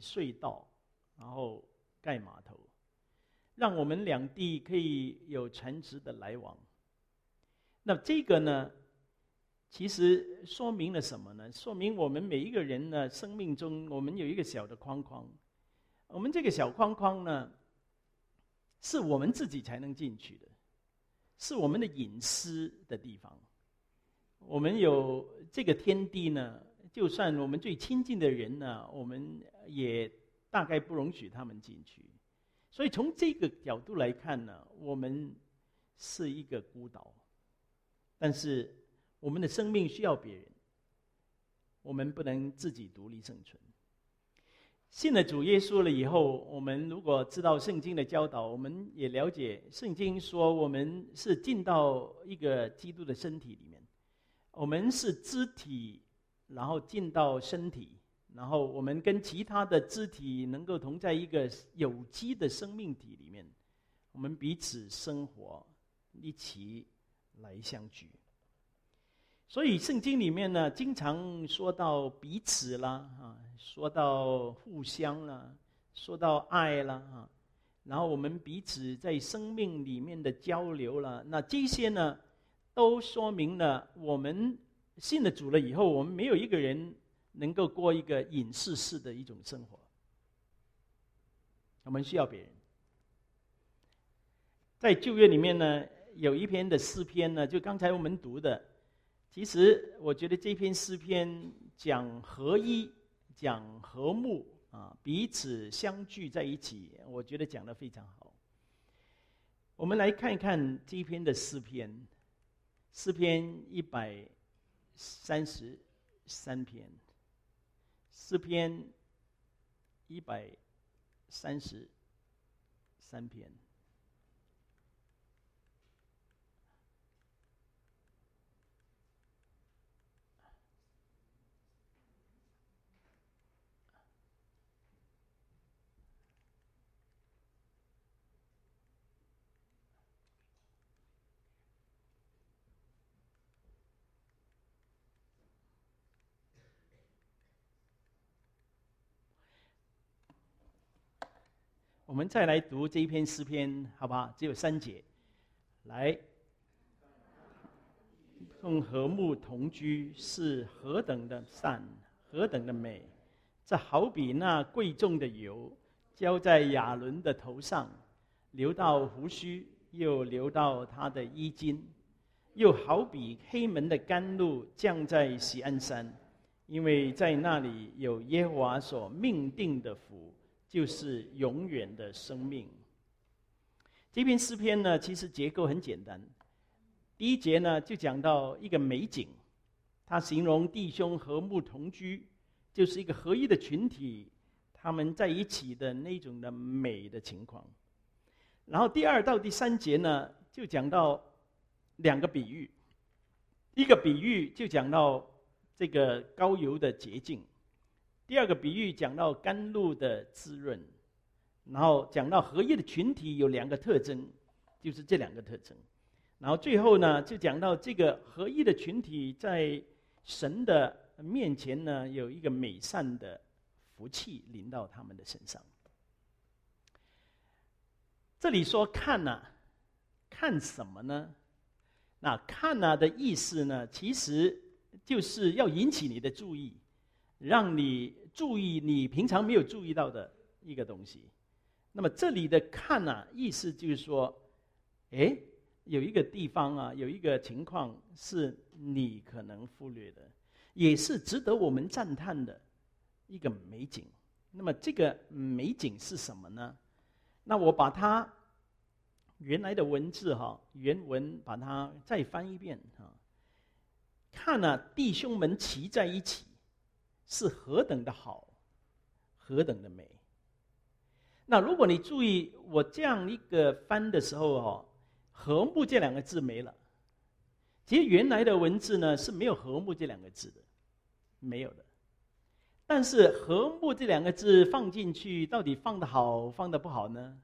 隧道，然后盖码头，让我们两地可以有船只的来往。那这个呢，其实说明了什么呢？说明我们每一个人呢，生命中我们有一个小的框框，我们这个小框框呢，是我们自己才能进去的，是我们的隐私的地方。我们有这个天地呢，就算我们最亲近的人呢，我们也大概不容许他们进去。所以从这个角度来看呢，我们是一个孤岛，但是我们的生命需要别人，我们不能自己独立生存。信了主耶稣了以后，我们如果知道圣经的教导，我们也了解圣经说我们是进到一个基督的身体里面，我们是肢体，然后进到身体，然后我们跟其他的肢体能够同在一个有机的生命体里面，我们彼此生活，一起来相聚。所以圣经里面呢，经常说到彼此啦，说到互相啦，说到爱啦，然后我们彼此在生命里面的交流啦，那这些呢，都说明了我们信了主了以后，我们没有一个人能够过一个隐士式的一种生活，我们需要别人。在旧约里面呢，有一篇的诗篇呢，就刚才我们读的。其实我觉得这篇诗篇讲合一，讲和睦彼此相聚在一起，我觉得讲得非常好。我们来看一看这篇的诗篇，诗篇133篇，诗篇133篇。我们再来读这一篇诗篇，好不好？只有3节。来，用和睦同居是何等的善，何等的美！这好比那贵重的油，浇在亚伦的头上，流到胡须，又流到他的衣襟；又好比黑门的甘露降在锡安山，因为在那里有耶和华所命定的福，就是永远的生命。这篇诗篇呢，其实结构很简单。第1节呢，就讲到一个美景，它形容弟兄和睦同居，就是一个合一的群体，他们在一起的那种的美的情况。然后第2到第3节呢，就讲到2个比喻，一个比喻就讲到这个膏油的洁净，第2个比喻讲到甘露的滋润，然后讲到合一的群体有2个特征，就是这2个特征。然后最后呢，就讲到这个合一的群体在神的面前呢，有一个美善的福气临到他们的身上。这里说看啊，看什么呢？那看啊的意思呢，其实就是要引起你的注意，让你注意你平常没有注意到的一个东西。那么这里的看啊，意思就是说，有一个地方啊，有一个情况是你可能忽略的，也是值得我们赞叹的一个美景。那么这个美景是什么呢？那我把它原来的文字原文把它再翻一遍看啊，弟兄们齐在一起，是何等的好，何等的美。那如果你注意我这样一个翻的时候和睦这2个字没了。其实原来的文字呢是没有和睦这2个字的，没有的。但是和睦这2个字放进去，到底放得好放得不好呢？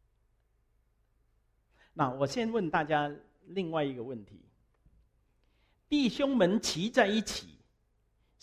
那我先问大家另外一个问题：弟兄们齐在一起，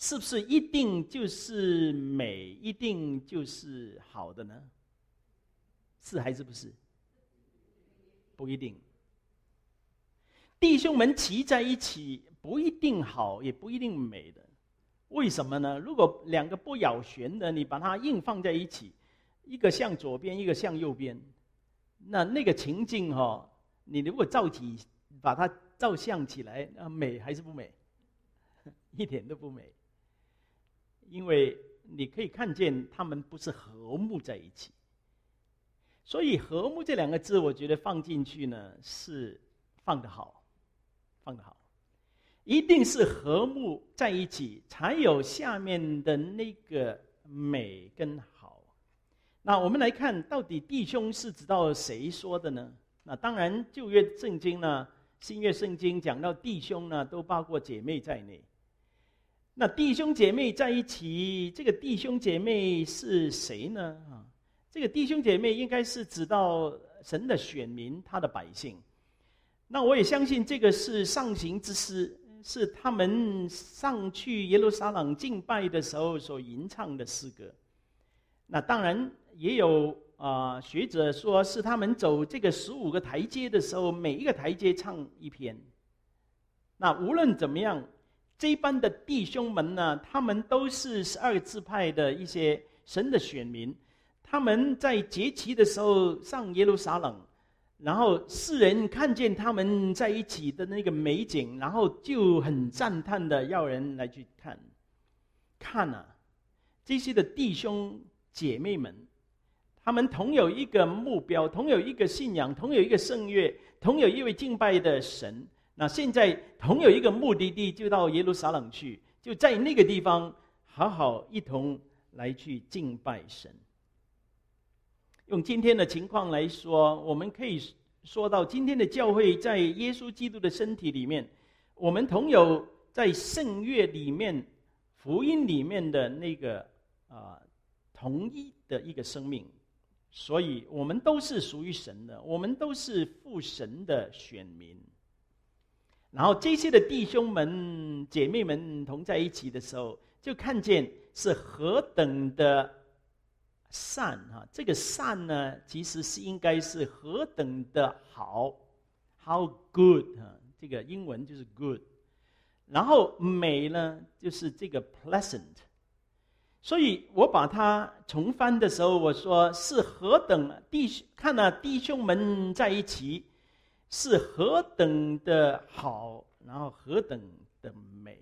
是不是一定就是美，一定就是好的呢？是还是不是？不一定。弟兄们骑在一起不一定好，也不一定美的。为什么呢？如果两个不咬弦的，你把它硬放在一起，一个向左边，一个向右边，那个情境你如果把它照相起来，美还是不美？一点都不美。因为你可以看见他们不是和睦在一起，所以和睦这两个字，我觉得放进去呢是放得好，放得好，一定是和睦在一起，才有下面的那个美跟好。那我们来看，到底弟兄是指到谁说的呢？那当然，旧约圣经呢，新约圣经讲到弟兄呢，都包括姐妹在内。那弟兄姐妹在一起，这个弟兄姐妹是谁呢？这个弟兄姐妹应该是指到神的选民，他的百姓。那我也相信这个是上行之诗，是他们上去耶路撒冷敬拜的时候所吟唱的诗歌。那当然也有学者说是他们走这个15个台阶的时候，每一个台阶唱一篇。那无论怎么样，这一班的弟兄们呢，他们都是12个支派的一些神的选民，他们在节期的时候上耶路撒冷，然后世人看见他们在一起的那个美景，然后就很赞叹的要人来去看这些的弟兄姐妹们，他们同有一个目标，同有一个信仰，同有一个圣乐，同有一位敬拜的神。那现在同有一个目的地，就到耶路撒冷去，就在那个地方好好一同来去敬拜神。用今天的情况来说，我们可以说到今天的教会在耶稣基督的身体里面，我们同有在圣乐里面、福音里面的那个同一的一个生命，所以我们都是属于神的，我们都是父神的选民。然后这些的弟兄们姐妹们同在一起的时候，就看见是何等的善这个善呢，其实是应该是何等的好 ，how good 这个英文就是 good， 然后美呢就是这个 pleasant， 所以我把它重翻的时候，我说是何等看弟兄们在一起。是何等的好，然后何等的美。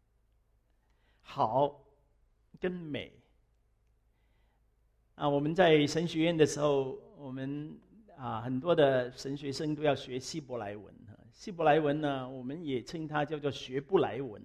好跟美我们在神学院的时候，我们很多的神学生都要学希伯来文。希伯来文呢，我们也称它叫做学不来文，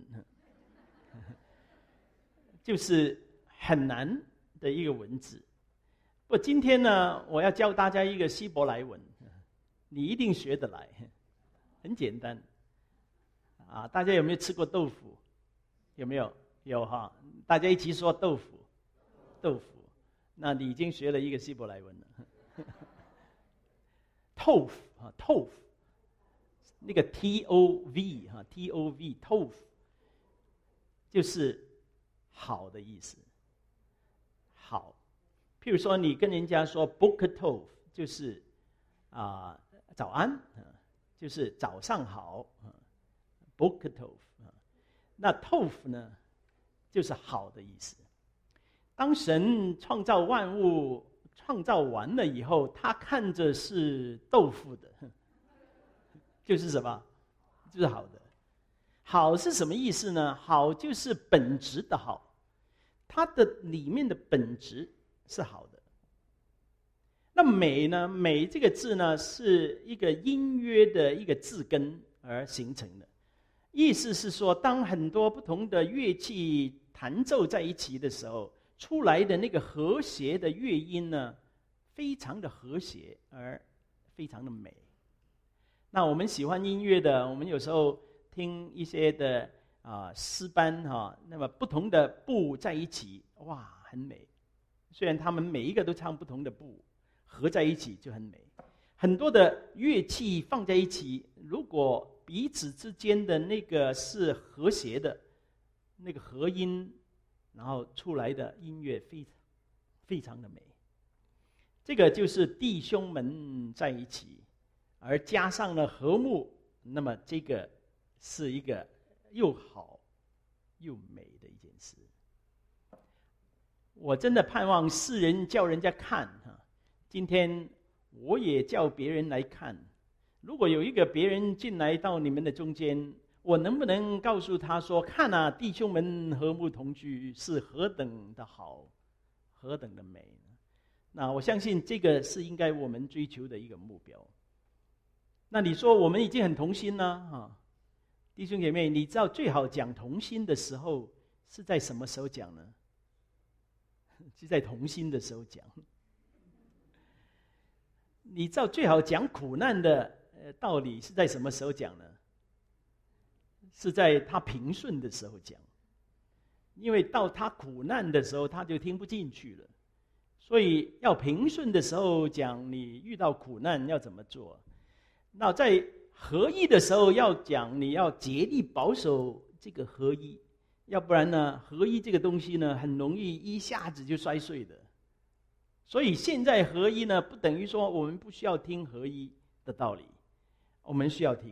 就是很难的一个文字。不过今天呢，我要教大家一个希伯来文。你一定学得来，很简单大家有没有吃过豆腐？有没有？有大家一起说豆腐。那你已经学了一个希伯来文了。豆腐那个 tov tov 豆腐就是好的意思。好，譬如说你跟人家说 boker tov 就是早安就是早上好，boker tov。那 tov 呢，就是好的意思。当神创造万物创造完了以后，他看着是豆腐的，就是什么？就是好的。好是什么意思呢？好就是本质的好，它的里面的本质是好的。那美呢？美这个字呢，是一个音乐的一个字根而形成的。意思是说，当很多不同的乐器弹奏在一起的时候，出来的那个和谐的乐音呢，非常的和谐而非常的美。那我们喜欢音乐的，我们有时候听一些的诗班那么不同的部在一起，哇，很美。虽然他们每一个都唱不同的部，合在一起就很美。很多的乐器放在一起，如果彼此之间的那个是和谐的， 那个和音，然后出来的音乐非常的美。这个就是弟兄们在一起，而加上了和睦，那么这个是一个又好又美的一件事。我真的盼望世人叫人家看哈，今天我也叫别人来看。如果有一个别人进来到你们的中间，我能不能告诉他说：看啊，弟兄们和睦同居是何等的好，何等的美呢？那我相信这个是应该我们追求的一个目标。那你说我们已经很同心了弟兄姐妹，你知道最好讲同心的时候是在什么时候讲呢？是在同心的时候讲。你知道最好讲苦难的道理是在什么时候讲呢？是在他平顺的时候讲，因为到他苦难的时候他就听不进去了。所以要平顺的时候讲你遇到苦难要怎么做。那在合一的时候要讲你要竭力保守这个合一，要不然呢合一这个东西呢很容易一下子就摔碎的。所以现在合一呢不等于说我们不需要听合一的道理，我们需要听。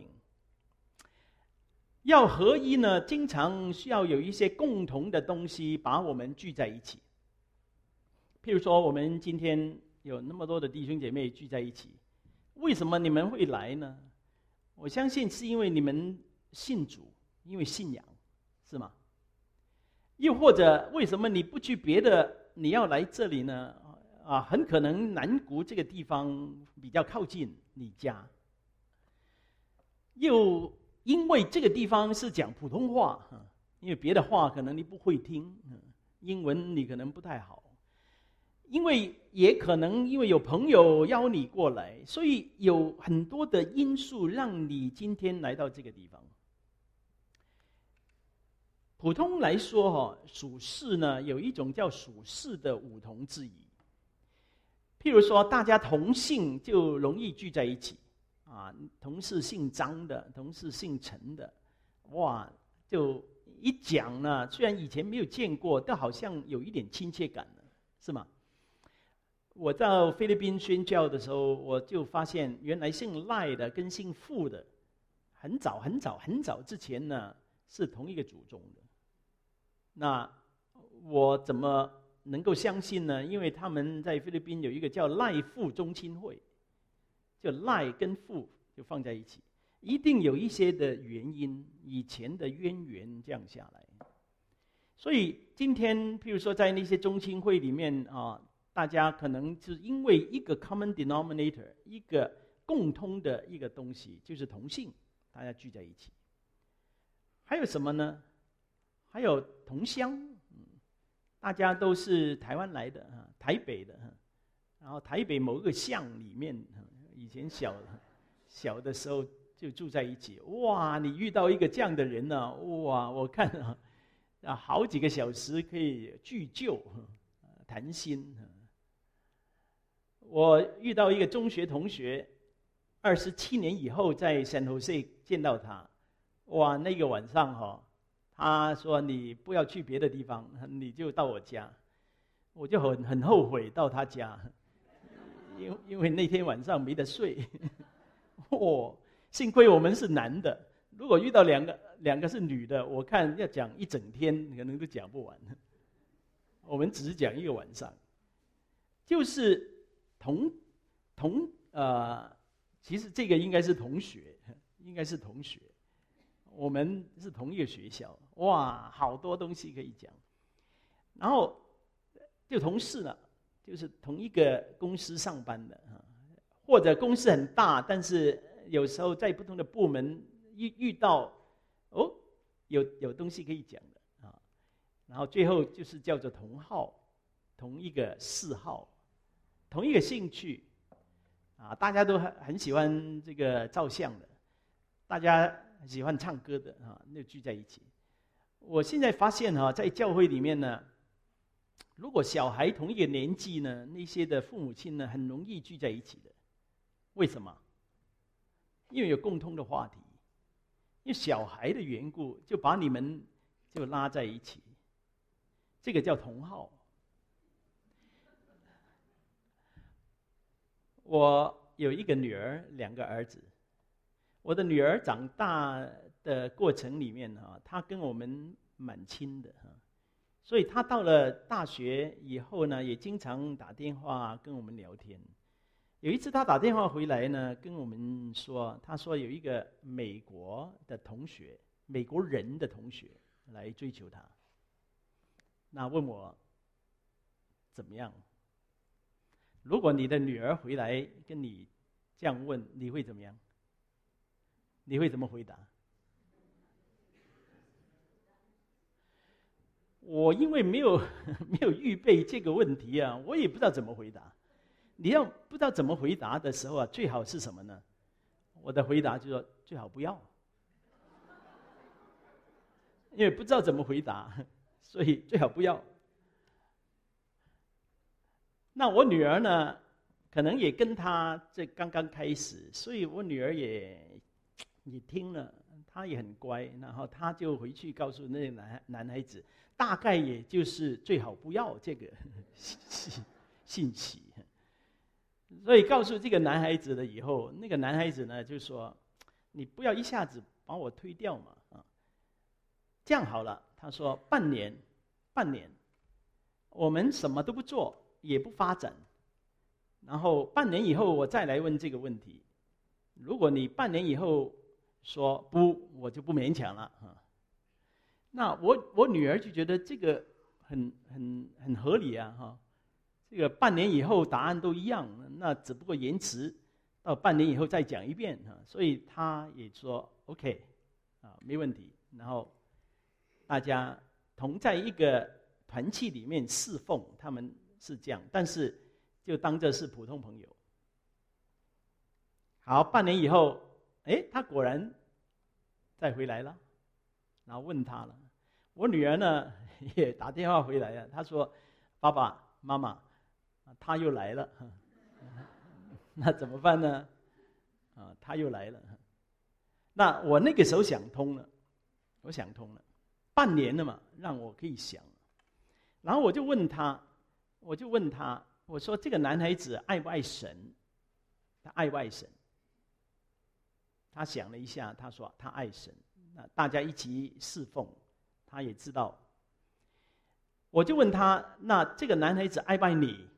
要合一呢经常需要有一些共同的东西把我们聚在一起。譬如说我们今天有那么多的弟兄姐妹聚在一起，为什么你们会来呢？我相信是因为你们信主，因为信仰，是吗？又或者为什么你不去别的，你要来这里呢？很可能南谷这个地方比较靠近你家，又因为这个地方是讲普通话，因为别的话可能你不会听，英文你可能不太好。因为也可能因为有朋友邀你过来，所以有很多的因素让你今天来到这个地方。普通来说属世呢有一种叫属世的五同之宜。譬如说大家同姓就容易聚在一起同是姓张的，同是姓陈的，哇，就一讲呢，虽然以前没有见过，但好像有一点亲切感了，是吗？我到菲律宾宣教的时候，我就发现原来姓赖的跟姓傅的很早之前呢是同一个祖宗的。那我怎么能够相信呢？因为他们在菲律宾有一个叫赖傅宗亲会，就赖跟傅就放在一起，一定有一些的原因，以前的渊源这样下来。所以今天譬如说在那些宗亲会里面大家可能是因为一个 common denominator， 一个共通的一个东西，就是同姓，大家聚在一起。还有什么呢？还有同乡，大家都是台湾来的，台北的，然后台北某个乡里面，以前小的时候就住在一起。哇，你遇到一个这样的人呢，哇，我看好几个小时可以叙旧谈心。我遇到一个中学同学，27年以后在 San Jose 见到他，哇，那个晚上他说你不要去别的地方，你就到我家。我就很后悔到他家，因为那天晚上没得睡。幸亏我们是男的，如果遇到两个是女的，我看要讲一整天可能都讲不完。我们只是讲一个晚上，就是其实这个应该是同学，我们是同一个学校，哇，好多东西可以讲。然后就同事了，就是同一个公司上班的或者公司很大，但是有时候在不同的部门遇到有东西可以讲的然后最后就是叫做同好，同一个嗜好，同一个兴趣大家都很喜欢这个照相的，大家喜欢唱歌的那聚在一起。我现在发现在教会里面呢，如果小孩同一个年纪呢，那些的父母亲呢很容易聚在一起的。为什么？因为有共通的话题，因为小孩的缘故，就把你们就拉在一起，这个叫同好。我有一个女儿，2个儿子。我的女儿长大的过程里面她跟我们蛮亲的所以她到了大学以后呢，也经常打电话跟我们聊天。有一次她打电话回来呢，跟我们说，她说有一个美国的同学，美国人的同学来追求她，那问我怎么样？如果你的女儿回来跟你这样问，你会怎么样？你会怎么回答？我因为没有预备这个问题啊，我也不知道怎么回答。你要不知道怎么回答的时候啊，最好是什么呢？我的回答就是说，最好不要，因为不知道怎么回答，所以最好不要。那我女儿呢，可能也跟她这刚刚开始，所以我女儿也听了，她也很乖，然后她就回去告诉那个男孩子，大概也就是最好不要这个信息。所以告诉这个男孩子了以后，那个男孩子呢就说：“你不要一下子把我推掉嘛啊！这样好了。”他说：“半年，我们什么都不做，也不发展，然后半年以后我再来问这个问题。如果你半年以后说不，我就不勉强了啊。”那我女儿就觉得这个很合理啊哈。这个半年以后答案都一样，那只不过延迟到半年以后再讲一遍哈。所以她也说 OK 啊，没问题。然后大家同在一个团契里面侍奉，他们是这样，但是就当这是普通朋友。好，半年以后，他果然再回来了，然后问他了。我女儿呢也打电话回来了，她说：“爸爸妈妈，他又来了。”那怎么办呢？他又来了。那我那个时候想通了，半年了嘛，让我可以想。然后我就问他，我说这个男孩子爱不爱神？他爱不爱神？他想了一下，他说他爱神。那大家一起侍奉，他也知道。我就问他，那这个男孩子爱不爱你？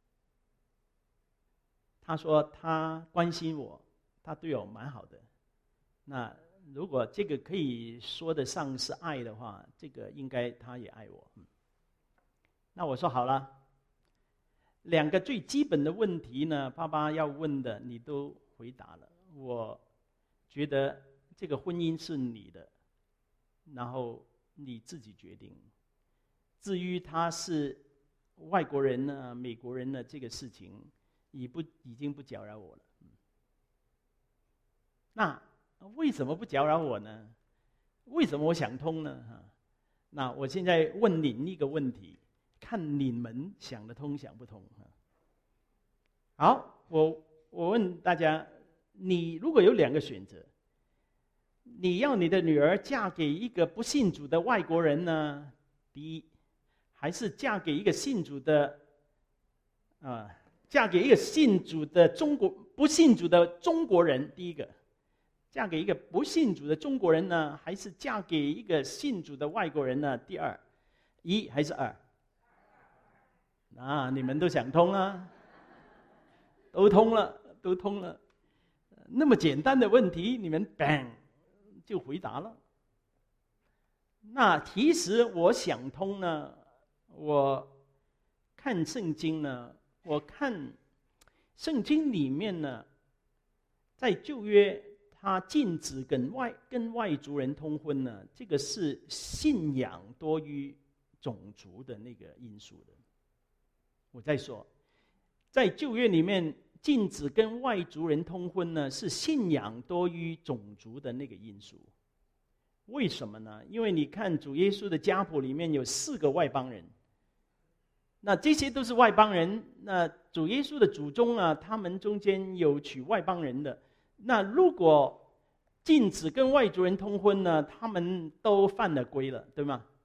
他说他关心我，他对我蛮好的。那如果这个可以说得上是爱的话，这个应该他也爱我。那我说好了，2个最基本的问题呢，爸爸要问的你都回答了。我觉得这个婚姻是你的，然后你自己决定。至于他是外国人呢、美国人呢，这个事情已经不搅扰我了。那为什么不搅扰我呢？为什么我想通呢？那我现在问您一个问题，看你们想得通想不通。好，我问大家，你如果有2个选择，你要你的女儿嫁给一个不信主的外国人呢？第一，还是嫁给一个信主的嫁给一个信主的不信主的中国人？第一个，嫁给一个不信主的中国人呢，还是嫁给一个信主的外国人呢？第二，1还是2？你们都想通了，都通了。那么简单的问题，你们 bang 就回答了。那其实我想通呢，我看圣经呢，我看圣经里面呢，在旧约他禁止跟外族人通婚呢，这个是信仰多于种族的那个因素的。我再说，在旧约里面禁止跟外族人通婚呢，是信仰多于种族的那个因素。为什么呢？因为你看主耶稣的家谱里面有4个外邦人，那这些都是外邦人。那主耶稣的祖宗啊，他们中间有娶外邦人的。那如果禁止跟外族人通婚呢，他们都犯了规了，对吗？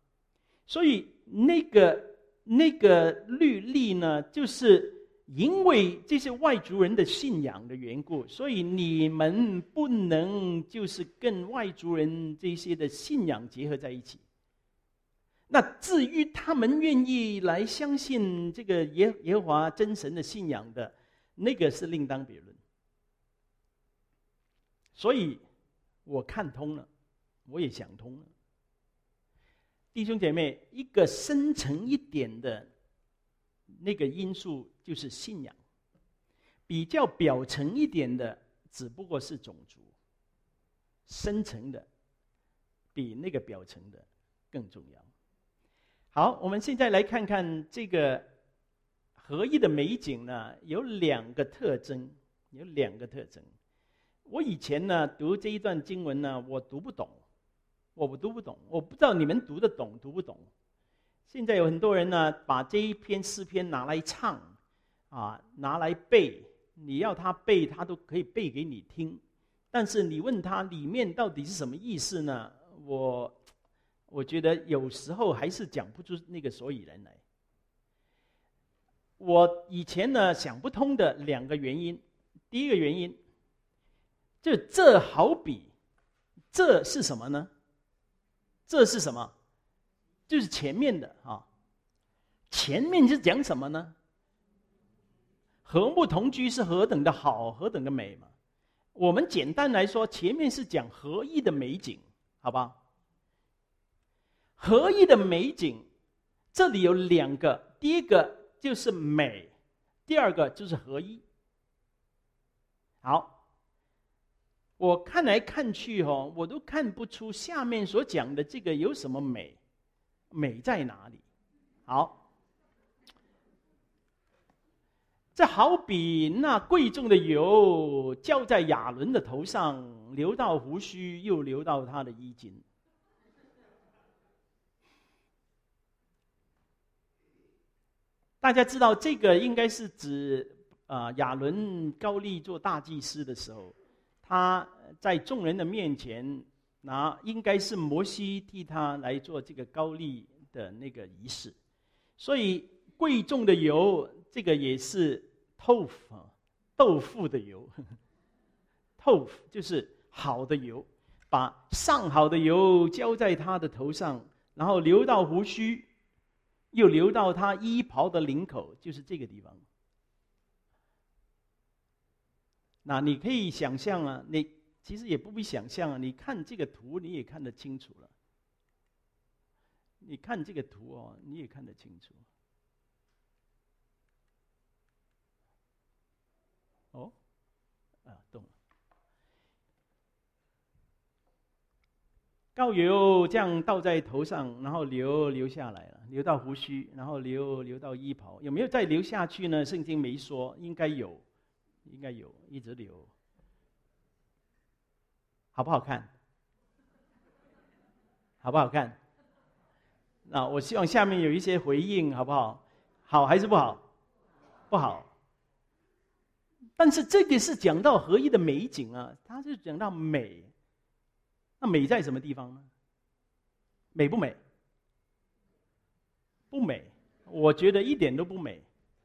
所以那个律例呢，就是因为这些外族人的信仰的缘故，所以你们不能就是跟外族人这些的信仰结合在一起。那至于他们愿意来相信这个耶和华真神的信仰的，那个是另当别论。所以我看通了，我也想通了。弟兄姐妹，一个深层一点的那个因素就是信仰，比较表层一点的只不过是种族，深层的比那个表层的更重要。好，我们现在来看看这个合一的美景呢，有两个特征。我以前呢读这一段经文呢，我读不懂，我不知道你们读得懂读不懂。现在有很多人呢，把这一篇诗篇拿来唱，拿来背，你要他背，他都可以背给你听。但是你问他里面到底是什么意思呢？我觉得有时候还是讲不出那个所以然来。我以前呢想不通的两个原因，第一个原因，就这好比，这是什么呢？这是什么？就是前面的前面是讲什么呢？和睦同居是何等的好，何等的美嘛。我们简单来说，前面是讲合一的美景，好吧？合一的美景，这里有两个，第一个就是美，第二个就是合一。好，我看来看去我都看不出下面所讲的这个有什么美，美在哪里？好，这好比那贵重的油浇在亚伦的头上，流到胡须，又流到他的衣襟。大家知道这个应该是指亚伦高利做大祭司的时候，他在众人的面前应该是摩西替他来做这个高利的那个仪式。所以贵重的油，这个也是豆腐的油，豆腐就是好的油，把上好的油浇在他的头上，然后流到胡须，又流到他衣袍的领口，就是这个地方。那你可以想象你其实也不必想象你看这个图你也看得清楚了。你看这个图你也看得清楚。动了。膏油这样倒在头上，然后流下来了，流到胡须，然后流到衣袍，有没有再流下去呢？圣经没说，应该有，一直流。好不好看？好不好看？那我希望下面有一些回应，好不好？好还是不好？不好。但是这个是讲到合一的美景它是讲到美。那美在什么地方呢？美不美？不美，我觉得一点都不美。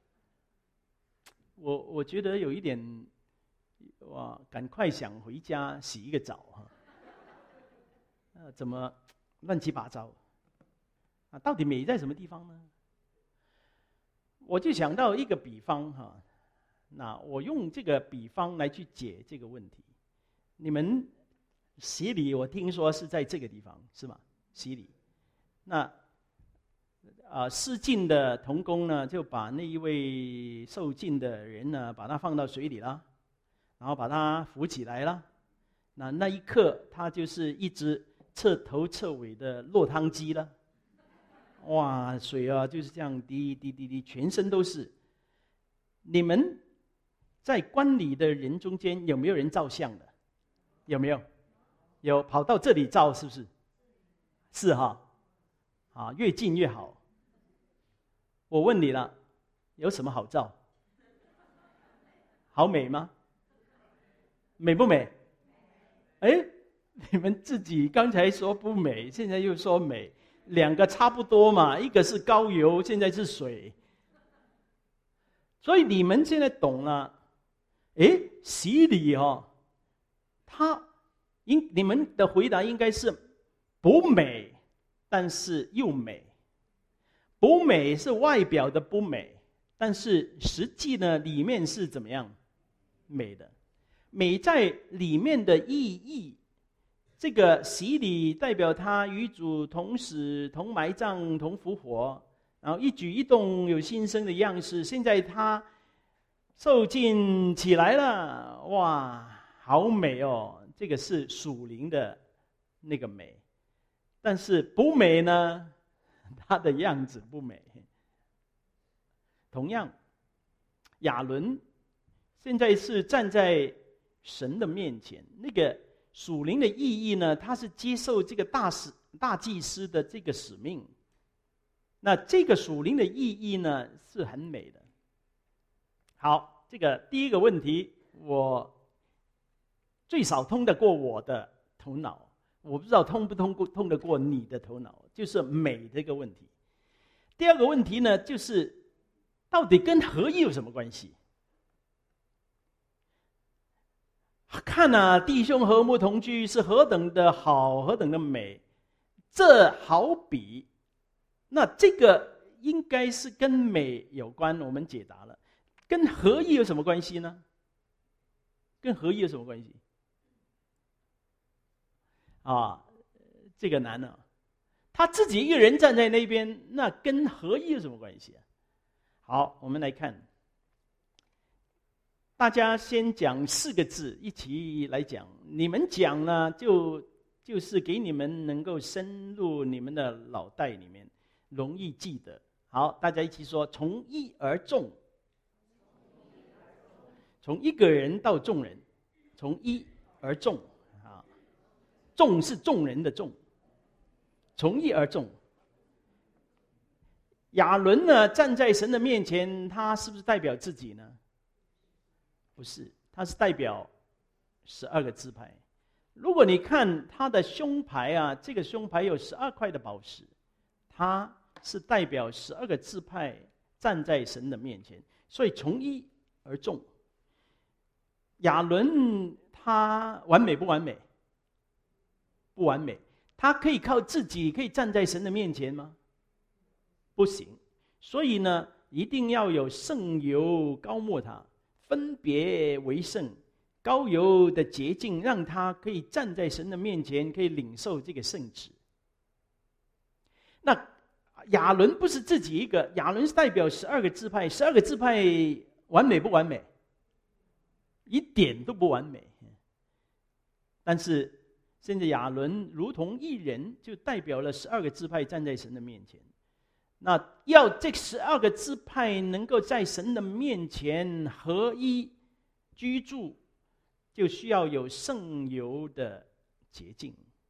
我觉得有一点，赶快想回家洗一个澡怎么乱七八糟到底美在什么地方呢？我就想到一个比方那我用这个比方来去解这个问题。你们洗礼我听说是在这个地方是吗？洗礼，那施浸的同工呢，就把那一位受浸的人呢，把他放到水里了，然后把他扶起来了。那一刻，他就是一只彻头彻尾的落汤鸡了。哇，水就是这样滴滴滴滴，全身都是。你们在观礼的人中间有没有人照相的？有没有？有，跑到这里照是不是？是越近越好。我问你了，有什么好照？好美吗？美不美？你们自己刚才说不美，现在又说美， 两个差不多嘛，一个是膏油，现在是水。所以你们现在懂了，洗礼你们的回答应该是不美，但是又美。不美是外表的不美，但是实际呢，里面是怎么样？美的。美在里面的意义，这个洗礼代表他与主同死、同埋葬、同复活，然后一举一动有新生的样式。现在他受尽起来了，哇，好美哦！这个是属灵的那个美，但是不美呢？他的样子不美。同样，亚伦现在是站在神的面前，那个属灵的意义呢？他是接受这个大祭司的这个使命。那这个属灵的意义呢，是很美的。好，这个第一个问题，我最少通得过我的头脑，我不知道通得过你的头脑，就是美这个问题。第二个问题呢，就是到底跟合一有什么关系？看啊，弟兄和睦同居是何等的好，何等的美，这好比，那这个应该是跟美有关，我们解答了。跟合一有什么关系呢？跟合一有什么关系？这个难了。他自己一个人站在那边，那跟合一有什么关系啊？好，我们来看，大家先讲4个字，一起来讲。你们讲呢，就是给你们能够深入你们的脑袋里面，容易记得。好，大家一起说：从一而众。从一个人到众人，从一而众啊，众是众人的众。从一而众。亚伦呢，站在神的面前，他是不是代表自己呢？不是，他是代表12个支派。如果你看他的胸牌啊，这个胸牌有12块的宝石，他是代表12个支派站在神的面前，所以从一而众。亚伦他完美不完美？不完美。他可以靠自己可以站在神的面前吗？不行。所以呢，一定要有圣油膏抹他，分别为圣，膏油的洁净，让他可以站在神的面前，可以领受这个圣旨。那亚伦不是自己一个，亚伦是代表12个支派，12个支派完美不完美？一点都不完美。但是现在亚伦如同一人，就代表了12个支派站在神的面前。那要这12个支派能够在神的面前合一居住，就需要有圣油的洁净。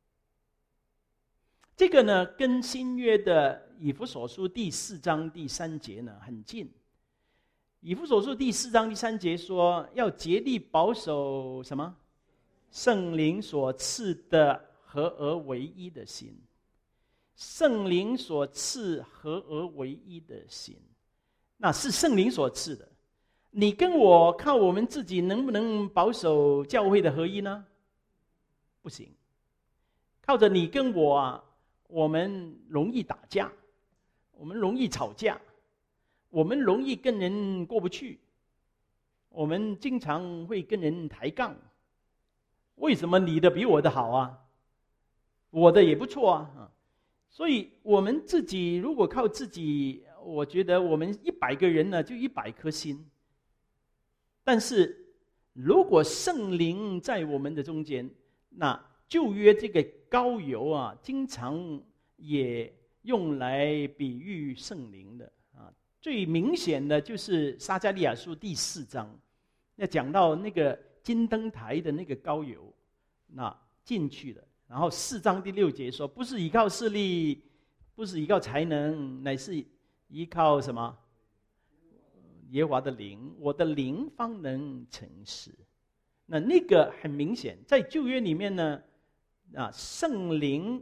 这个呢，跟新约的以弗所书第4章第3节呢很近。以弗所书第4章第3节说，要竭力保守什么？圣灵所赐的合而为一的心。圣灵所赐合而为一的心，那是圣灵所赐的。你跟我靠我们自己能不能保守教会的合一呢？不行。靠着你跟我啊，我们容易打架，我们容易吵架，我们容易跟人过不去，我们经常会跟人抬杠。为什么你的比我的好啊？我的也不错啊。所以我们自己如果靠自己，我觉得我们100个人呢，就100颗心。但是如果圣灵在我们的中间，那旧约这个膏油啊，经常也用来比喻圣灵的啊。最明显的就是撒迦利亚书第4章，那讲到那个金灯台的那个膏油，那进去了。然后4章第6节说，不是依靠势力，不是依靠才能，乃是依靠什么？耶和华的灵，我的灵方能成事。那个很明显，在旧约里面呢，圣灵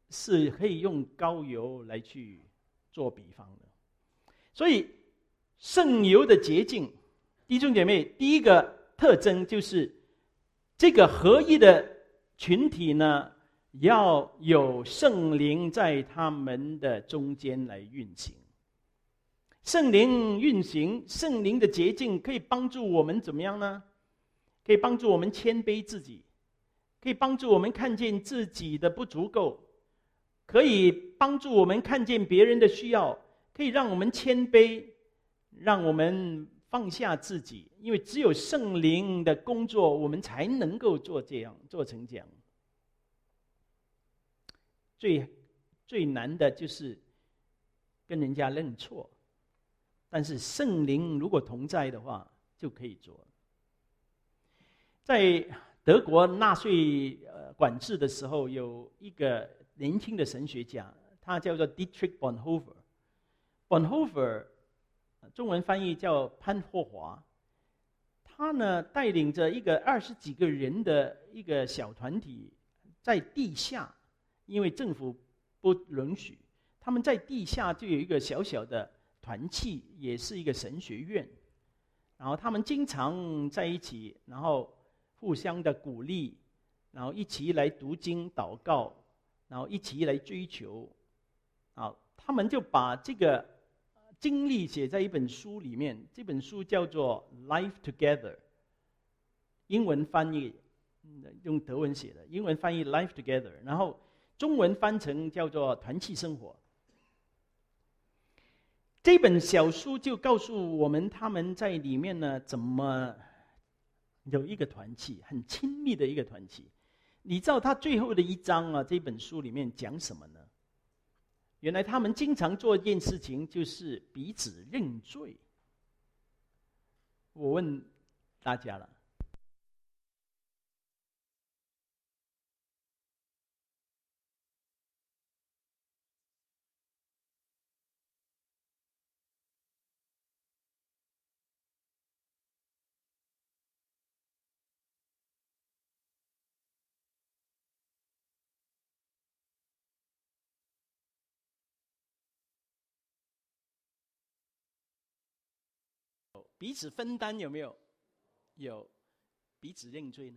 是可以用膏油来去做比方的。所以圣油的洁净，弟兄姐妹，第一个特征就是这个合一的群体呢，要有圣灵在他们的中间来运行。圣灵运行，圣灵的洁净可以帮助我们怎么样呢？可以帮助我们谦卑自己，可以帮助我们看见自己的不足够，可以帮助我们看见别人的需要，可以让我们谦卑，让我们放下自己。因为只有圣灵的工作，我们才能够做成这样。最难的就是跟人家认错。但是圣灵如果同在的话，就可以做。在德国纳粹管制的时候，有一个年轻的神学家，他叫做 Dietrich Bonhoeffer， 中文翻译叫潘霍华。他呢带领着一个20几个人的一个小团体，在地下，因为政府不允许，他们在地下就有一个小小的团契，也是一个神学院，然后他们经常在一起，然后互相的鼓励，然后一起来读经祷告，然后一起来追求。他们就把这个经历写在一本书里面，这本书叫做《Life Together》，英文翻译用德文写的，英文翻译 Life Together， 然后中文翻成叫做团契生活。这本小书就告诉我们，他们在里面呢怎么有一个团契，很亲密的一个团契。你知道他最后的一章啊，这本书里面讲什么呢？原来他们经常做一件事情，就是彼此认罪。我问大家了，彼此分担有没有？有。彼此认罪呢？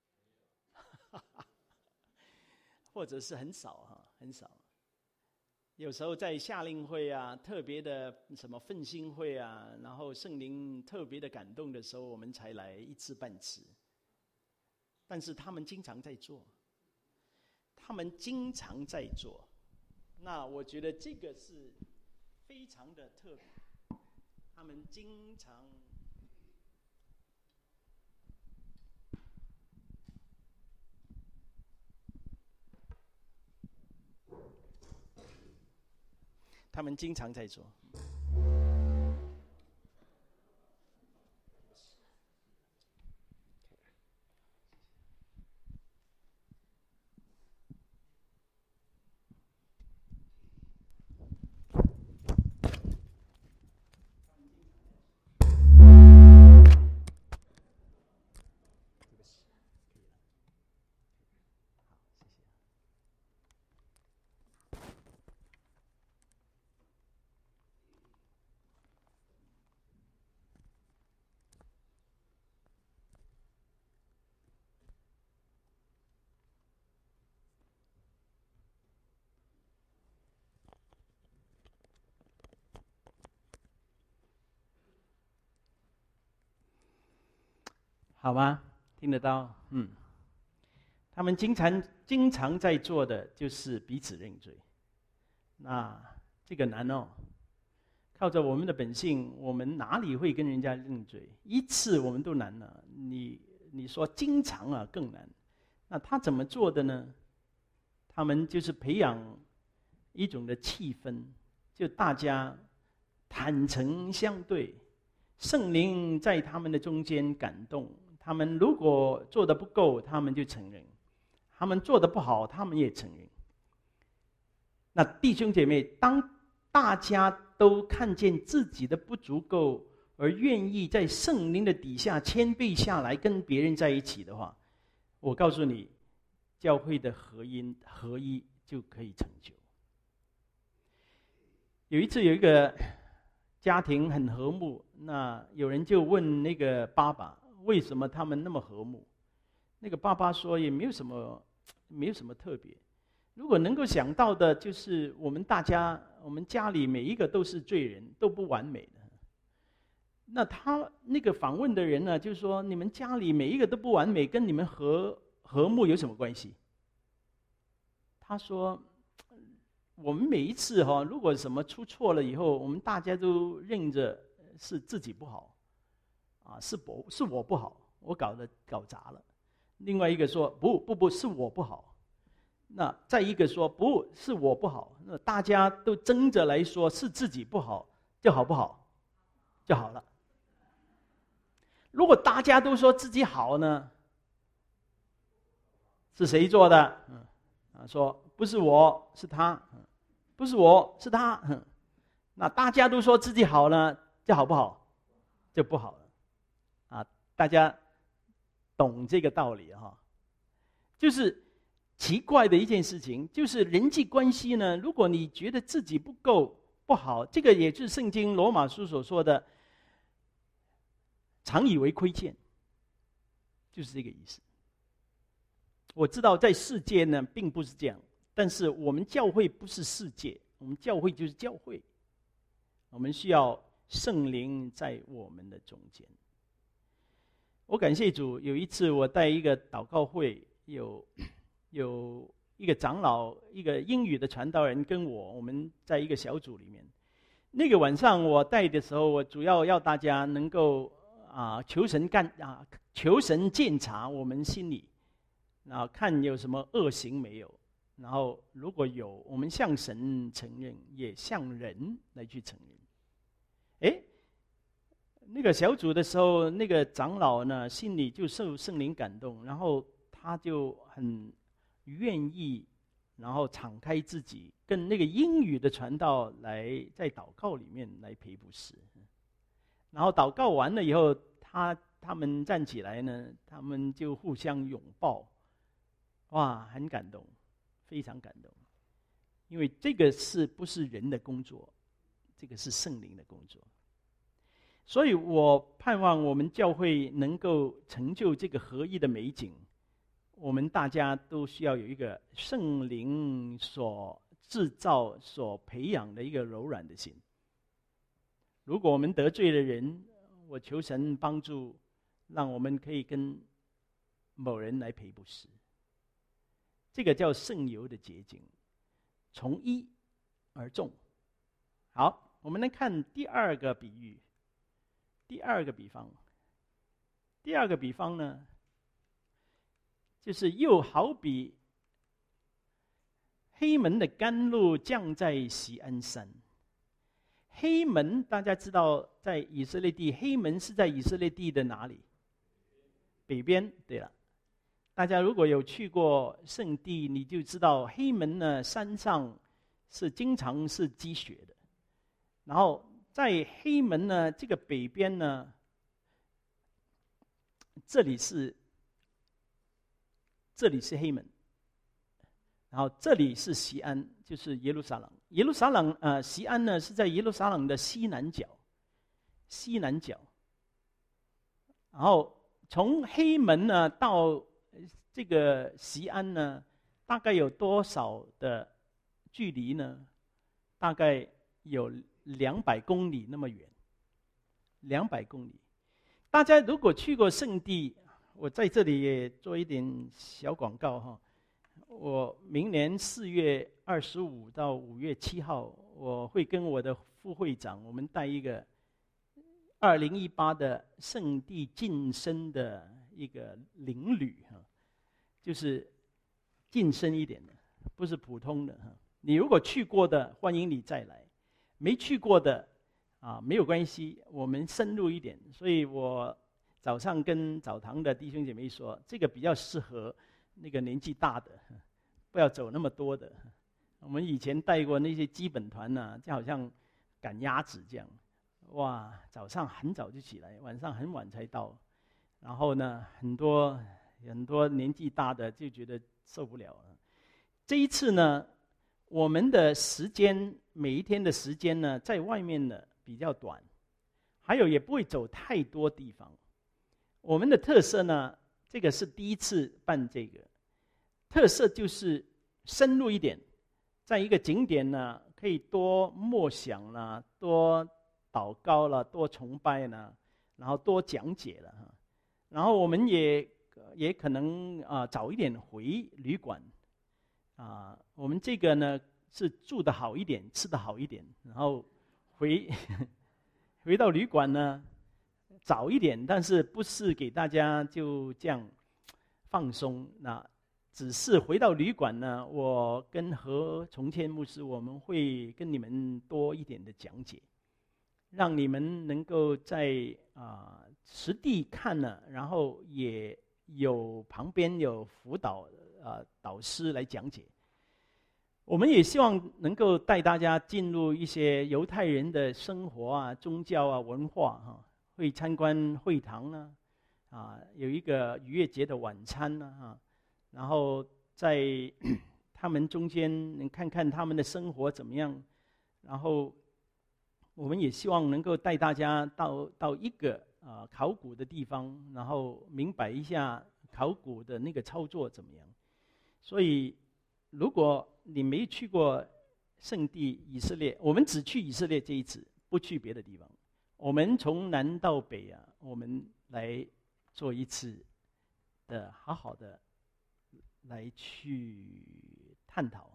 或者是很少很少。有时候在夏令会啊，特别的什么奋兴会啊，然后圣灵特别的感动的时候，我们才来一次半次。但是他们经常在做，那我觉得这个是非常的特别。他们经常在做。好吗？听得到？他们经常在做的就是彼此认罪。那这个难哦，靠着我们的本性，我们哪里会跟人家认罪？一次我们都难了，你说经常啊更难。那他怎么做的呢？他们就是培养一种的气氛，就大家坦诚相对，圣灵在他们的中间感动。他们如果做得不够，他们就承认；他们做得不好，他们也承认。那弟兄姐妹，当大家都看见自己的不足够，而愿意在圣灵的底下谦卑下来，跟别人在一起的话，我告诉你，教会的合一就可以成就。有一次有一个家庭很和睦，那有人就问那个爸爸，为什么他们那么和睦？那个爸爸说也没有什么特别。如果能够想到的，就是我们家里每一个都是罪人，都不完美的。那他那个访问的人呢，就说你们家里每一个都不完美，跟你们和睦有什么关系？他说，我们每一次如果什么出错了以后，我们大家都认着是自己不好，是我不好，我搞砸了。另外一个说不是我不好，那再一个说不是我不好，那大家都争着来说是自己不好，就好不好？就好了。如果大家都说自己好呢？是谁做的？说不是我，是他；不是我，是他。那大家都说自己好呢，就好不好？就不好了。大家懂这个道理哈？就是奇怪的一件事情，就是人际关系呢，如果你觉得自己不够不好，这个也是圣经罗马书所说的，常以为亏欠，就是这个意思。我知道在世界呢并不是这样，但是我们教会不是世界，我们教会就是教会，我们需要圣灵在我们的中间。我感谢主，有一次我带一个祷告会，有一个长老，一个英语的传道人跟我们在一个小组里面。那个晚上我带的时候，我主要大家能够求神鉴察我们心里，然后看有什么恶行没有，然后如果有，我们向神承认，也向人来去承认。那个小组的时候，那个长老呢心里就受圣灵感动，然后他就很愿意，然后敞开自己，跟那个英语的传道来在祷告里面来陪布施。然后祷告完了以后，他们站起来呢，他们就互相拥抱，哇，很感动，非常感动，因为这个不是人的工作，这个是圣灵的工作。所以我盼望我们教会能够成就这个合一的美景，我们大家都需要有一个圣灵所制造、所培养的一个柔软的心。如果我们得罪了人，我求神帮助，让我们可以跟某人来赔不是。这个叫圣油的洁净，从一而众。好，我们来看第二个比喻。第二个比方呢，就是又好比黑门的甘露降在锡安山。黑门大家知道，在以色列地，黑门是在以色列地的哪里？北边。对了，大家如果有去过圣地，你就知道黑门呢山上是经常是积雪的，然后在黑门呢这个北边呢，这里是黑门，然后这里是锡安，就是耶路撒冷。锡安呢是在耶路撒冷的西南角，然后从黑门呢到这个锡安呢，大概有多少的距离呢？大概有200公里那么远，200公里。大家如果去过圣地，我在这里也做一点小广告哈。我明年4月25到5月7号，我会跟我的副会长，我们带一个2018的圣地晋升的一个领旅哈，就是晋升一点的，不是普通的哈。你如果去过的，欢迎你再来；没去过的没有关系，我们深入一点。所以我早上跟澡堂的弟兄姐妹说，这个比较适合那个年纪大的，不要走那么多的。我们以前带过那些基本团呢，就好像赶鸭子这样，哇，早上很早就起来，晚上很晚才到。然后呢，很多年纪大的就觉得受不了了。这一次呢， 我们的时间每一天的时间呢，在外面呢比较短，还有也不会走太多地方。我们的特色呢，这个是第一次办这个，特色就是深入一点，在一个景点呢，可以多默想啦，多祷告啦，多崇拜啦，然后多讲解了哈。然后我们也可能早一点回旅馆我们这个呢是住得好一点，吃得好一点，然后回到旅馆呢早一点，但是不是给大家就这样放松，那只是回到旅馆呢，我跟何崇谦牧师，我们会跟你们多一点的讲解，让你们能够在实地看呢，然后也有旁边有辅导导师来讲解。我们也希望能够带大家进入一些犹太人的生活宗教文化会参观会堂呢有一个逾越节的晚餐呢然后在他们中间能看看他们的生活怎么样，然后我们也希望能够带大家到一个考古的地方，然后明白一下考古的那个操作怎么样。所以如果你没去过圣地以色列，我们只去以色列这一次，不去别的地方。我们从南到北我们来做一次的好好的来去探讨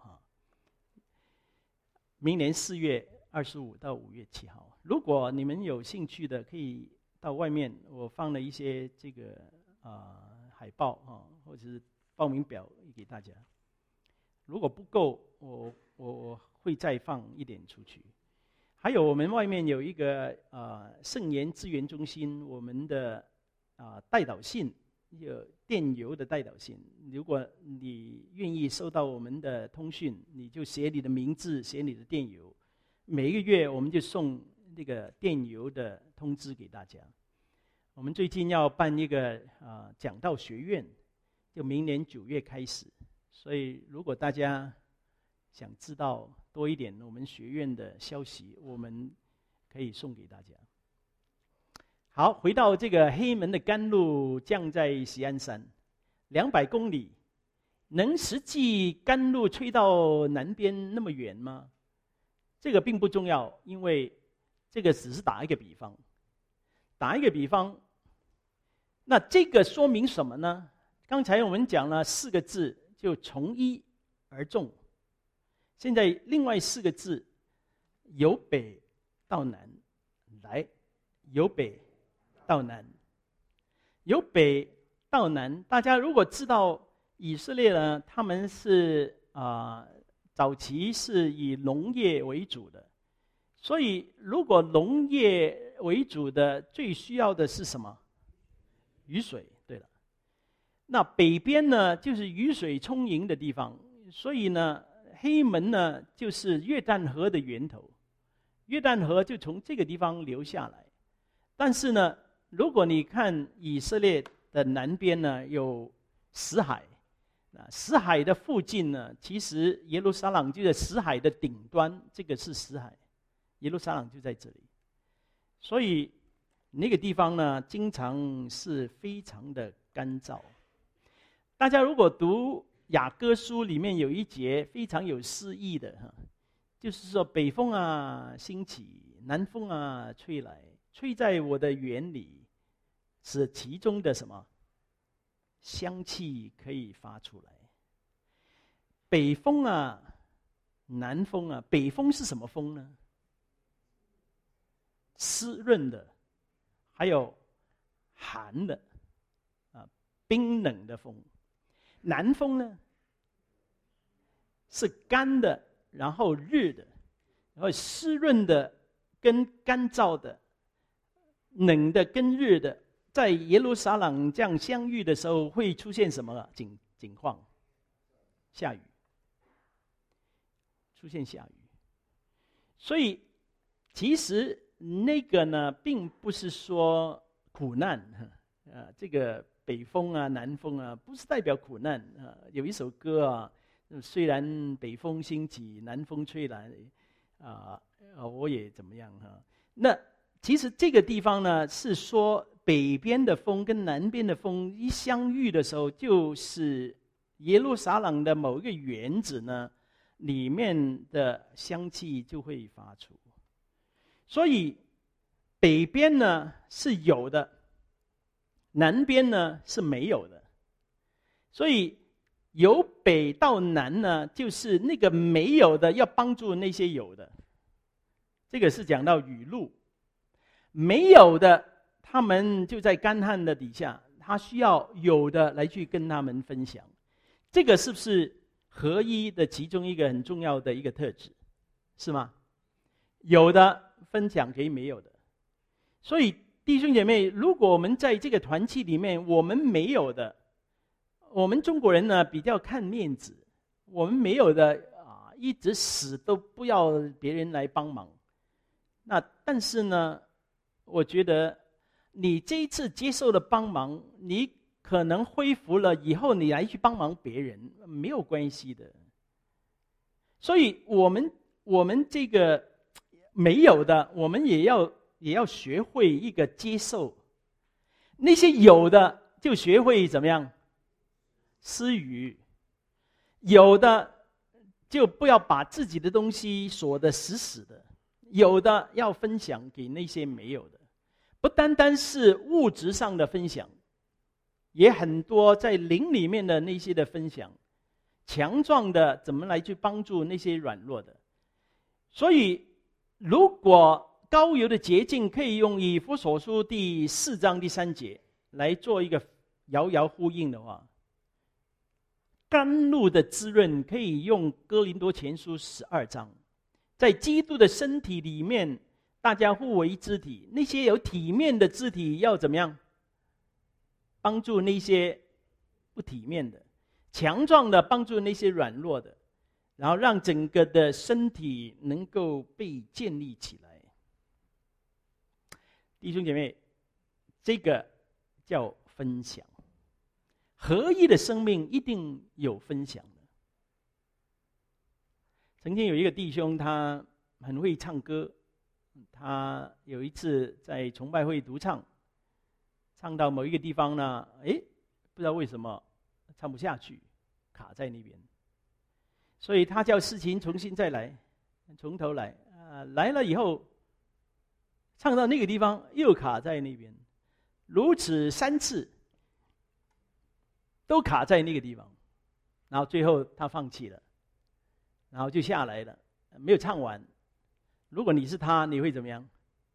明年4月25到5月7号，如果你们有兴趣的，可以到外面，我放了一些这个海报或者是报名表给大家。如果不够，我会再放一点出去。还有我们外面有一个圣言资源中心，我们的代祷信有电邮的代祷信，如果你愿意收到我们的通讯，你就写你的名字，写你的电邮，每一个月我们就送那个电邮的通知给大家。我们最近要办一个讲道学院，就明年9月开始，所以如果大家想知道多一点我们学院的消息，我们可以送给大家。好，回到这个黑门的甘露降在锡安山200公里，能实际甘露吹到南边那么远吗？这个并不重要，因为这个只是打一个比方。那这个说明什么呢？刚才我们讲了4个字，就从一而终。现在另外4个字，由北到南，来，由北到南，由北到南。大家如果知道以色列呢，他们是早期是以农业为主的，所以如果农业为主的，最需要的是什么？雨水。对了，那北边呢，就是雨水充盈的地方，所以呢，黑门呢就是约旦河的源头，约旦河就从这个地方流下来。但是呢，如果你看以色列的南边呢，有死海，死海的附近呢，其实耶路撒冷就在死海的顶端，这个是死海，耶路撒冷就在这里，所以那个地方呢，经常是非常的干燥。大家如果读雅歌书里面有一节非常有诗意的就是说北风兴起，南风吹来，吹在我的园里，使其中的什么香气可以发出来。北风南风北风是什么风呢？湿润的，还有寒的冰冷的风。南风呢是干的，然后热的，然后湿润的跟干燥的，冷的跟热的，在耶路撒冷这样相遇的时候，会出现什么景况？下雨，出现下雨。所以其实那个呢，并不是说苦难这个北风南风不是代表苦难有一首歌虽然北风兴起，南风吹来，我也怎么样哈？那其实这个地方呢，是说北边的风跟南边的风一相遇的时候，就是耶路撒冷的某一个园子呢，里面的香气就会发出。所以北边呢是有的，南边呢是没有的。所以由北到南呢，就是那个没有的要帮助那些有的。这个是讲到雨露，没有的他们就在干旱的底下，他需要有的来去跟他们分享。这个是不是合一的其中一个很重要的一个特质？是吗？有的分享给没有的。所以弟兄姐妹，如果我们在这个团契里面，我们没有的，我们中国人呢比较看面子，我们没有的一直死都不要别人来帮忙。那但是呢，我觉得你这一次接受了帮忙，你可能恢复了以后，你来去帮忙别人没有关系的。所以我们这个没有的，我们也要学会一个接受。那些有的就学会怎么样施予，有的就不要把自己的东西锁得死死的，有的要分享给那些没有的。不单单是物质上的分享，也很多在灵里面的那些的分享，强壮的怎么来去帮助那些软弱的。所以如果膏油的洁净可以用以弗所书第4章第3节来做一个遥遥呼应的话，甘露的滋润可以用哥林多前书12章，在基督的身体里面，大家互为肢体，那些有体面的肢体要怎么样帮助那些不体面的，强壮的帮助那些软弱的，然后让整个的身体能够被建立起来。弟兄姐妹，这个叫分享。合一的生命一定有分享的。曾经有一个弟兄，他很会唱歌，他有一次在崇拜会独唱，唱到某一个地方呢，不知道为什么唱不下去，卡在那边，所以他叫事情重新再来，从头来。来了以后，唱到那个地方又卡在那边，如此3次。都卡在那个地方，然后最后他放弃了，然后就下来了，没有唱完。如果你是他，你会怎么样？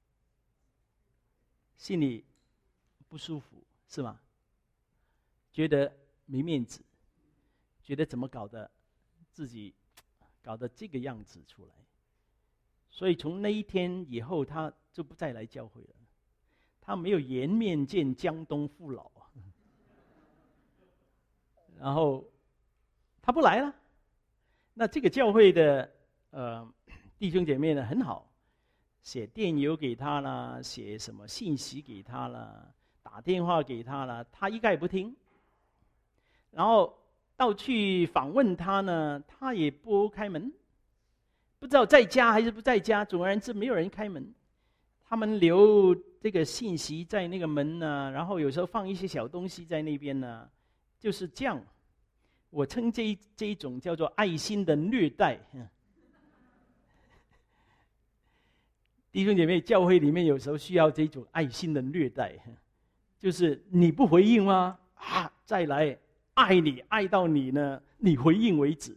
心里不舒服是吗？觉得没面子，觉得怎么搞的，自己搞得这个样子出来。所以从那一天以后，他就不再来教会了。他没有颜面见江东父老。然后他不来了，那这个教会的弟兄姐妹呢很好，写电邮给他啦，写什么信息给他啦，打电话给他啦，他一概不听。然后到去访问他呢，他也不开门，不知道在家还是不在家，总而言之没有人开门。他们留这个信息在那个门呢，然后有时候放一些小东西在那边呢，就是这样。我称这一种叫做爱心的虐待。弟兄姐妹，教会里面有时候需要这种爱心的虐待，就是你不回应吗？再来爱你，爱到你呢，你回应为止。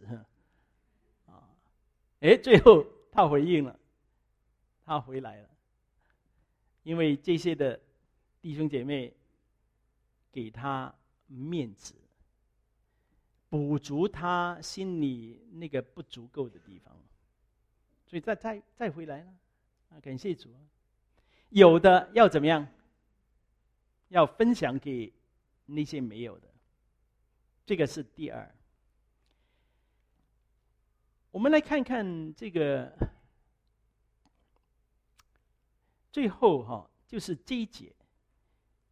最后他回应了，他回来了，因为这些的弟兄姐妹给他面子，补足他心里那个不足够的地方，所以再回来了。感谢主。有的要怎么样？要分享给那些没有的，这个是第二。我们来看看这个最后就是这一节，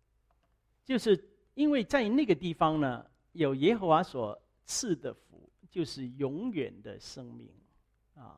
就是因为在那个地方呢，有耶和华所赐的福， 就是永远的生命啊。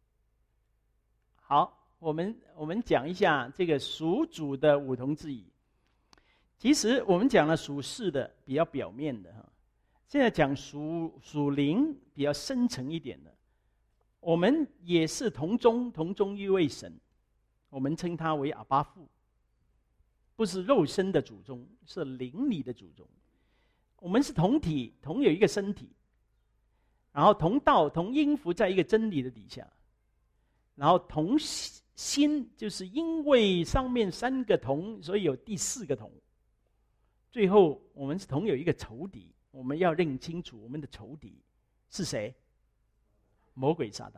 好，我们讲一下这个属主的五同之义。其实我们讲了属世的比较表面的哈，现在讲属灵比较深层一点的。我们也是同宗一位神，我们称他为阿爸父，不是肉身的祖宗，是灵里的祖宗。我们是同体，同有一个身体，然后同道同音符在一个真理的底下，然后同心，就是因为上面三个同，所以有第四个同。最后我们是同有一个仇敌，我们要认清楚我们的仇敌是谁？魔鬼撒旦。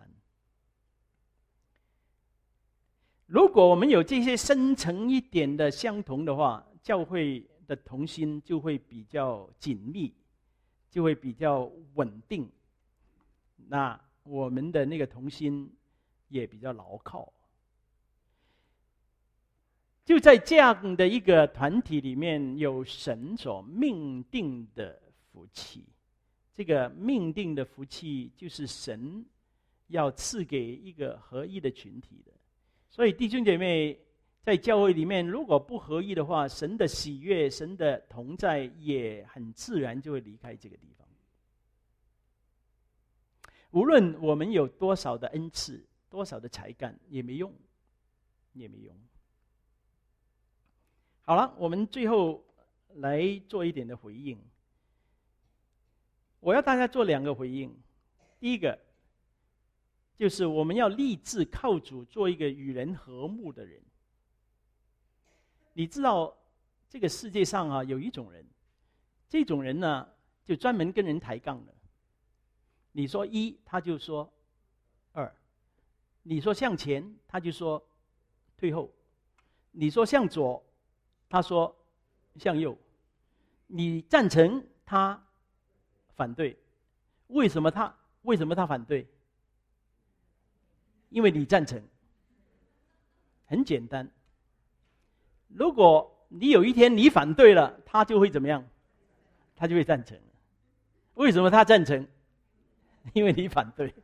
如果我们有这些深层一点的相同的话，教会的同心就会比较紧密，就会比较稳定，那我们的那个同心也比较牢靠。就在这样的一个团体里面，有神所命定的福气。这个命定的福气，就是神要赐给一个合一的群体的。所以弟兄姐妹，在教会里面，如果不合一的话，神的喜悦、神的同在，也很自然就会离开这个地方。无论我们有多少的恩赐、多少的才干，也没用，也没用。好了，我们最后来做一点的回应。我要大家做2个回应。第一个，就是我们要立志靠主做一个与人和睦的人。你知道这个世界上啊，有一种人，这种人呢，就专门跟人抬杠的。你说1，他就说2；你说向前，他就说退后；你说向左，他说向右。你赞成，他反对。为什么他反对？因为你赞成。很简单，如果你有一天你反对了，他就会怎么样？他就会赞成。为什么他赞成？因为你反对。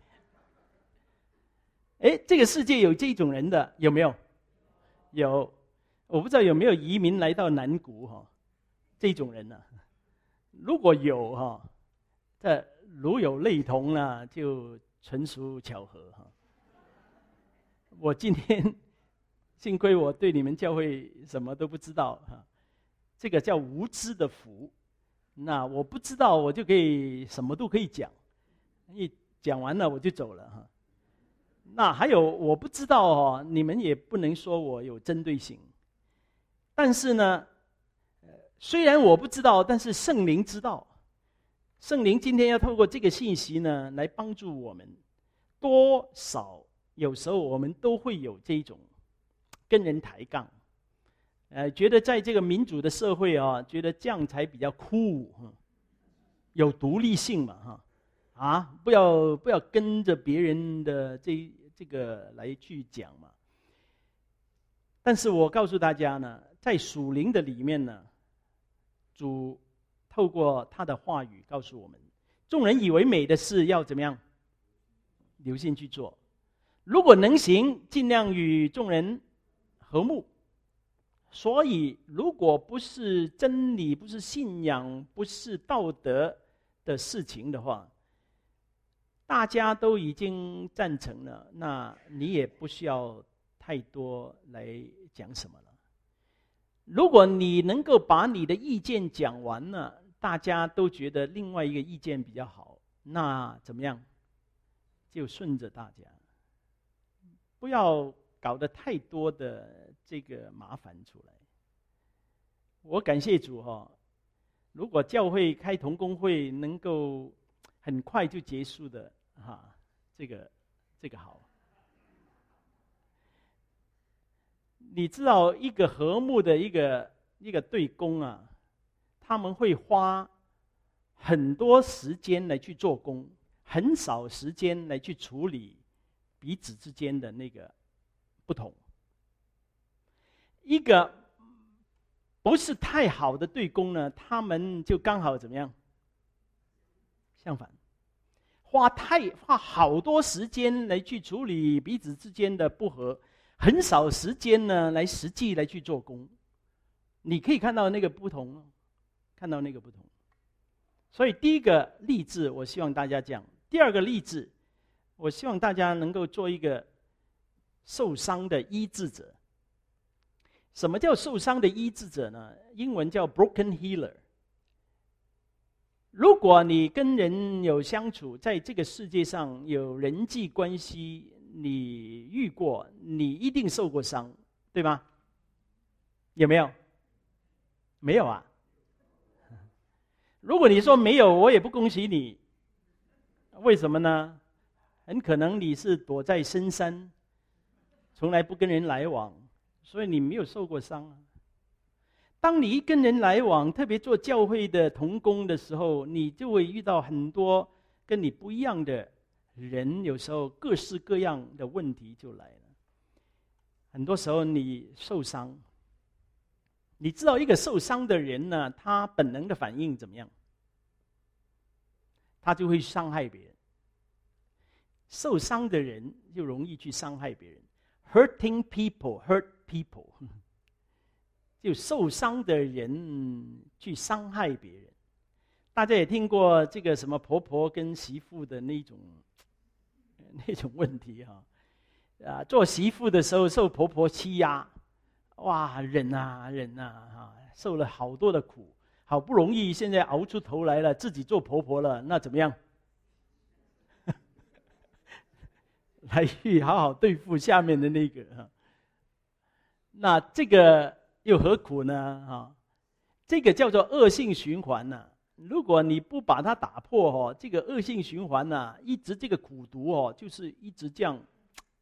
这个世界有这种人的，有没有？有。我不知道有没有移民来到南谷这种人呢？如果有这如有类同呢，就纯属巧合我今天幸亏我对你们教会什么都不知道这个叫无知的福。那我不知道，我就可以什么都可以讲，一讲完了我就走了那还有我不知道你们也不能说我有针对性。但是呢，虽然我不知道，但是圣灵知道。圣灵今天要透过这个信息呢，来帮助我们。多少有时候我们都会有这种跟人抬杠，觉得在这个民主的社会觉得这样才比较酷，有独立性嘛不要跟着别人的这个来去讲嘛。但是我告诉大家呢，在属灵的里面呢，主透过他的话语告诉我们，众人以为美的事要怎么样？留心去做。如果能行，尽量与众人和睦。所以如果不是真理，不是信仰，不是道德的事情的话，大家都已经赞成了，那你也不需要太多来讲什么了。如果你能够把你的意见讲完了，大家都觉得另外一个意见比较好，那怎么样？就顺着大家，不要搞得太多的这个麻烦出来。我感谢主如果教会开同工会能够很快就结束的这个好。你知道一个和睦的一个对工他们会花很多时间来去做工，很少时间来去处理彼此之间的那个不同。一个不是太好的对工呢，他们就刚好怎么样？相反， 花好多时间来去处理彼此之间的不和，很少时间呢来实际来去做工。你可以看到那个不同，看到那个不同。所以第一个励志，我希望大家讲；第二个励志，我希望大家能够做一个受伤的医治者。什么叫受伤的医治者呢？英文叫 broken healer。如果你跟人有相处，在这个世界上有人际关系，你遇过，你一定受过伤，对吗？有没有？没有啊。如果你说没有，我也不恭喜你。为什么呢？很可能你是躲在深山，从来不跟人来往，所以你没有受过伤啊。当你一跟人来往，特别做教会的同工的时候，你就会遇到很多跟你不一样的人，有时候各式各样的问题就来了。很多时候你受伤，你知道一个受伤的人呢，他本能的反应怎么样？他就会伤害别人。受伤的人就容易去伤害别人。Hurting people hurt people。就受伤的人去伤害别人。大家也听过这个什么婆婆跟媳妇的那种问题哈。做媳妇的时候受婆婆欺压，哇，忍啊忍啊，受了好多的苦，好不容易现在熬出头来了，自己做婆婆了，那怎么样？来去好好对付下面的那个哈。那这个又何苦呢？这个叫做恶性循环呢。如果你不把它打破，这个恶性循环呢，一直这个苦毒就是一直这样，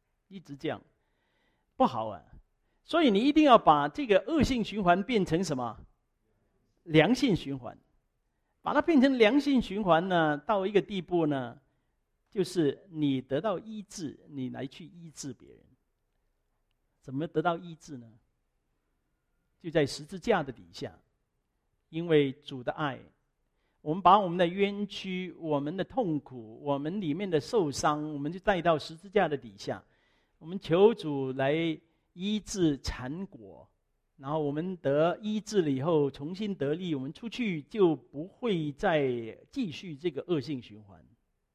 不好啊。所以你一定要把这个恶性循环变成什么？良性循环。把它变成良性循环呢，到一个地步呢，就是你得到医治，你来去医治别人。怎么得到医治呢？就在十字架的底下，因为主的爱，我们把我们的冤屈、我们的痛苦、我们里面的受伤，我们就带到十字架的底下，我们求主来医治缠果，然后我们得医治了以后，重新得力，我们出去就不会再继续这个恶性循环。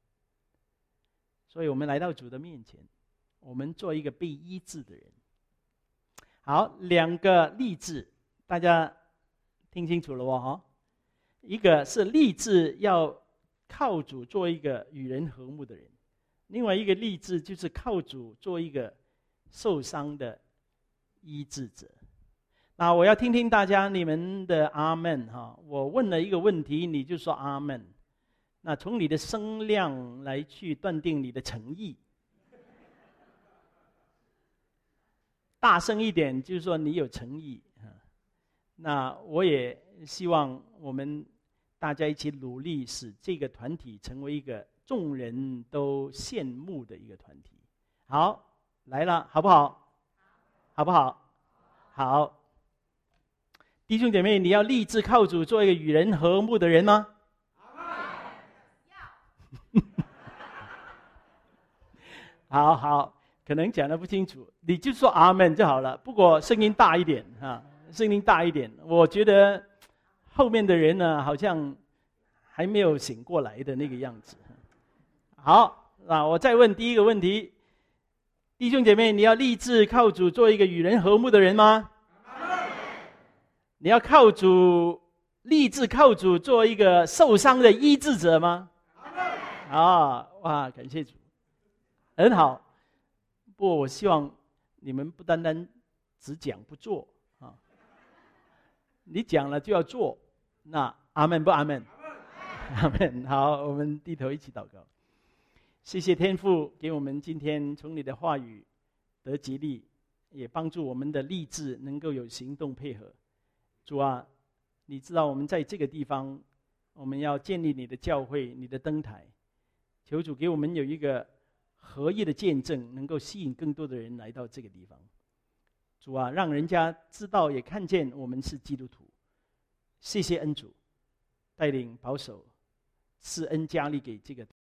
所以我们来到主的面前，我们做一个被医治的人。好，两个立志，大家听清楚了哦。一个是立志要靠主做一个与人和睦的人，另外一个立志就是靠主做一个受伤的医治者。那我要听听大家你们的阿们哈。我问了一个问题，你就说阿们。那从你的声量来去断定你的诚意。大声一点，就是说你有诚意。那我也希望我们大家一起努力，使这个团体成为一个众人都羡慕的一个团体。好，来了，好不好？好不好？好。弟兄姐妹，你要立志靠主做一个与人和睦的人吗？好好。可能讲得不清楚，你就说阿们就好了。不过声音大一点声音大一点。我觉得后面的人呢，好像还没有醒过来的那个样子。好，那我再问第一个问题：弟兄姐妹，你要立志靠主做一个与人和睦的人吗？你要立志靠主做一个受伤的医治者吗？哇，感谢主，很好。不过我希望你们不单单只讲不做你讲了就要做。那阿们不阿们？阿们。好，我们低头一起祷告。谢谢天父给我们今天从你的话语得激励，也帮助我们的立志能够有行动配合。主啊，你知道我们在这个地方，我们要建立你的教会，你的灯台。求主给我们有一个合一的见证，能够吸引更多的人来到这个地方。主啊，让人家知道也看见我们是基督徒。谢谢恩主带领保守，赐恩加力给这个